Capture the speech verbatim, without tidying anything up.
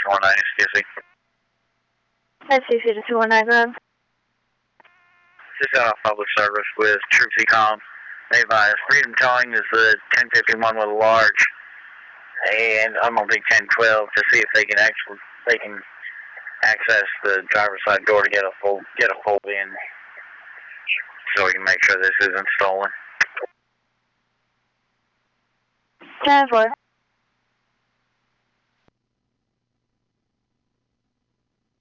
two one nine, excuse me. That's C C to two one nine, go ahead. Just got off public service with Troop C Com. They advise Freedom Towing is the ten fifty-one with a large, and I'm gonna be ten twelve to see if they can actually they can access the driver's side door to get a full get a full in, so we can make sure this isn't stolen. ten four.